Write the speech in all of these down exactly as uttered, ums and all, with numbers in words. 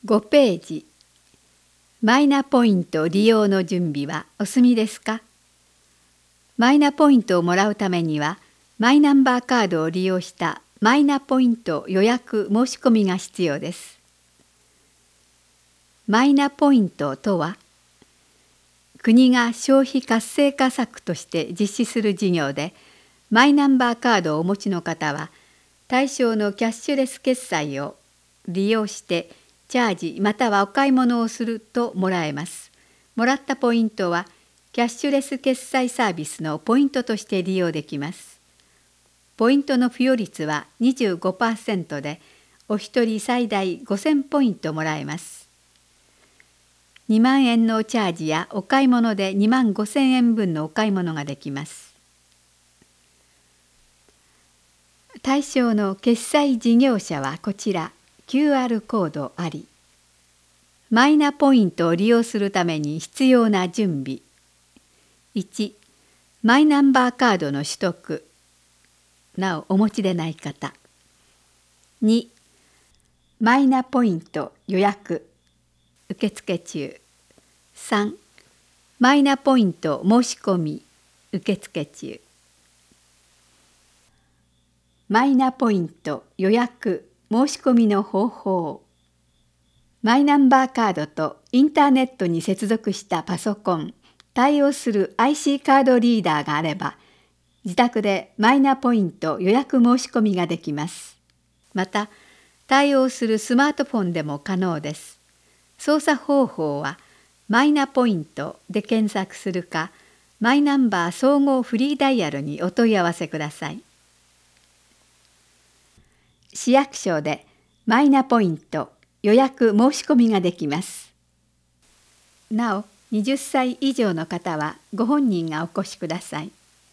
ごページ。マイナポイント利用の準備はお済みですか？マイナポイントをもらうためには、マイナンバーカードを利用したマイナポイント予約申し込みが必要です。マイナポイントとは、国が消費活性化策として実施する事業で、マイナンバーカードをお持ちの方は、対象のキャッシュレス決済を利用してチャージまたはお買い物をするともらえます。もらったポイントはキャッシュレス決済サービスのポイントとして利用できます。ポイントの付与率は にじゅうごパーセント でお一人最大ごせんポイントもらえます。にまんえんのチャージやお買い物でにまんごせんえん分のお買い物ができます。対象の決済事業者はこちら キューアール コードあり。マイナポイントを利用するために必要な準備。いち、マイナンバーカードの取得。なおお持ちでない方。に、マイナポイント予約。受付中。さん、マイナポイント申し込み。受付中。マイナポイント予約申し込みの方法。マイナンバーカードとインターネットに接続したパソコン、対応する アイシー カードリーダーがあれば、自宅でマイナポイント予約申し込みができます。また、対応するスマートフォンでも可能です。操作方法は、マイナポイントで検索するか、マイナンバー総合フリーダイヤルにお問い合わせください。市役所でマイナポイント予約申し込みができます。なお、はたち以上の方はご本人がお越しください。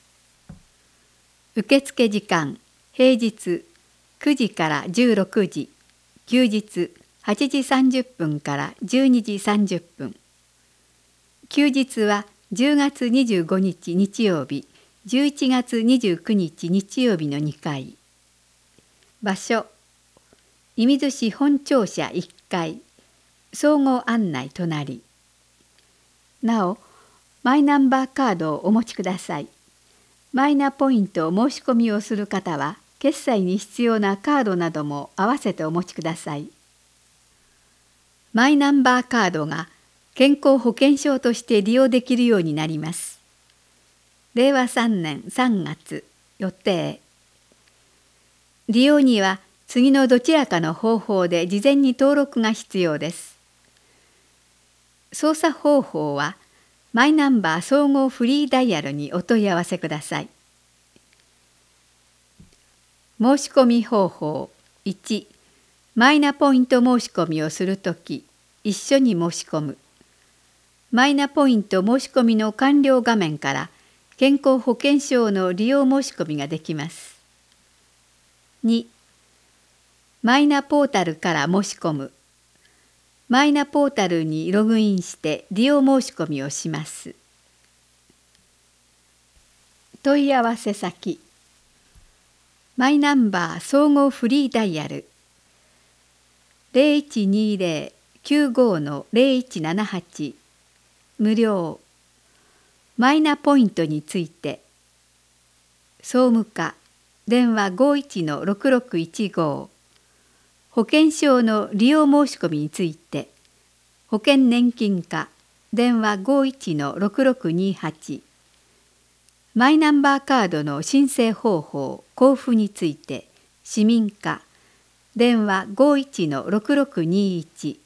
受付時間、平日くじからじゅうろくじ、休日はちじさんじゅっぷんからじゅうにじさんじゅっぷん。休日はじゅうがつにじゅうごにち日曜日、じゅういちがつにじゅうくにち日曜日のにかい。場所、射水市本庁舎いっかい、総合案内隣。なお、マイナンバーカードをお持ちください。マイナポイント申し込みをする方は、決済に必要なカードなども合わせてお持ちください。マイナンバーカードが健康保険証として利用できるようになります。れいわさんねんさんがつ予定。利用には次のどちらかの方法で事前に登録が必要です。操作方法はマイナンバー総合フリーダイヤルにお問い合わせください。申し込み方法。いち、マイナポイント申し込みをするとき、一緒に申し込む。マイナポイント申し込みの完了画面から健康保険証の利用申し込みができます。に、マイナポータルから申し込む。マイナポータルにログインして利用申し込みをします。問い合わせ先。マイナンバー総合フリーダイヤル ゼロいちにゼロ きゅうご の ゼロいちななはち 無料。マイナポイントについて。総務課電話 ごいちのろくろくいちご。保険証の利用申し込みについて。保険年金課電話 ごいちのろくろくにはち。マイナンバーカードの申請方法・交付について市民課電話 ごいちのろくろくにいち。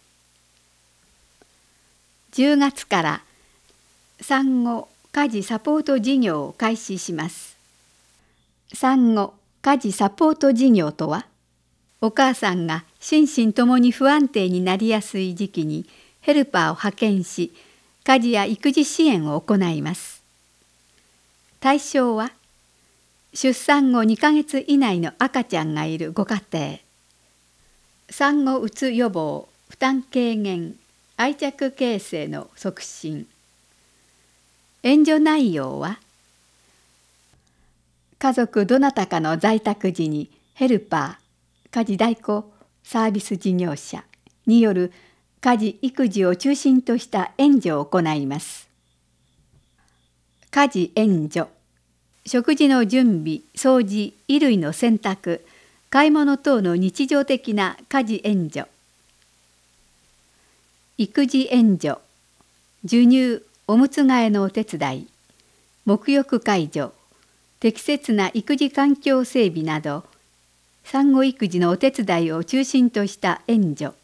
じゅうがつから産後家事サポート事業を開始します。産後家事サポート事業とは、お母さんが心身ともに不安定になりやすい時期にヘルパーを派遣し、家事や育児支援を行います。対象は、出産後にかげつ以内の赤ちゃんがいるご家庭。産後うつ予防、負担軽減、愛着形成の促進。援助内容は、家族どなたかの在宅時にヘルパー、家事代行サービス事業者による家事・育児を中心とした援助を行います。家事援助。食事の準備、掃除、衣類の洗濯、買い物等の日常的な家事援助。育児援助。授乳、おむつ替えのお手伝い、沐浴介助、適切な育児環境整備など、産後育児のお手伝いを中心とした援助。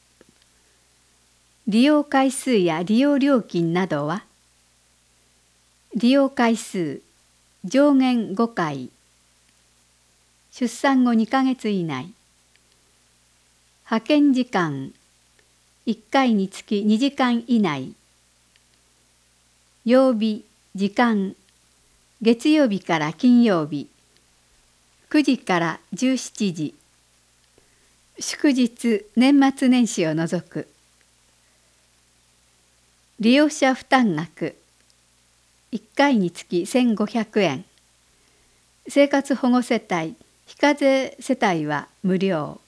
利用回数や利用料金などは、利用回数、上限ごかい、出産後にかげつ以内、派遣時間、いっかいにつきにじかん以内、曜日、時間、月曜日から金曜日、くじからじゅうしちじ、祝日、年末年始を除く。利用者負担額、いっかいにつきせんごひゃくえん、生活保護世帯、非課税世帯は無料。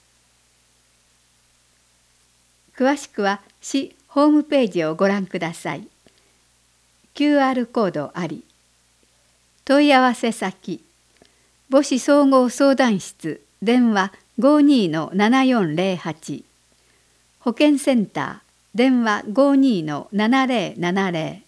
詳しくは市ホームページをご覧ください。キューアール コードあり。問い合わせ先、母子総合相談室、電話 ごにーのななよんぜろはち、保健センター、電話 ごにーのななぜろななぜろ。